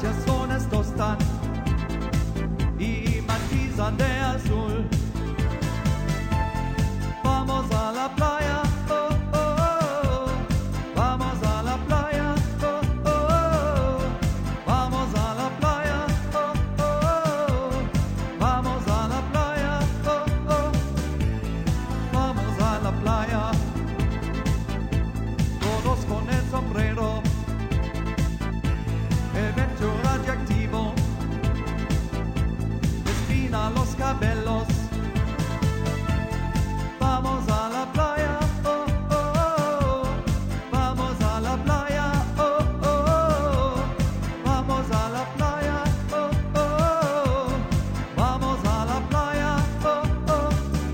estaciones tostan y matizan de azul. Vamos a la playa, oh, oh, oh. Vamos a la playa, oh, oh, oh. Vamos a la playa, oh, oh, oh. Vamos a la playa, oh, oh. Vamos a la playa. Todos con el sombrero, el viento radiactivo despina los cabellos. Vamos a la playa, oh, oh, oh. Vamos a la playa, oh, oh, oh. Vamos a la playa, oh, oh, oh. Vamos a la playa, oh, oh.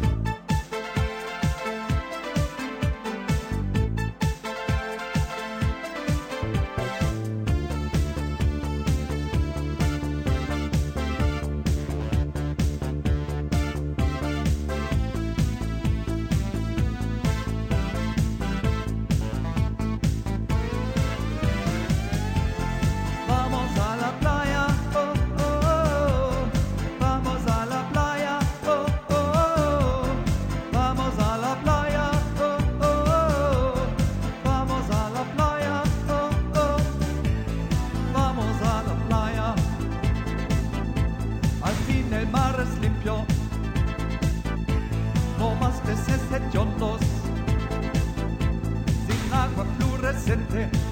Vamos a la playa, oh, oh, oh. Vamos a la playa, oh, oh, oh. Vamos a la playa, oh, oh, oh. Vamos a la playa, oh, oh. Vamos a la playa. Al fin el mar es limpio, no más peces hediondos, sin agua fluorescente.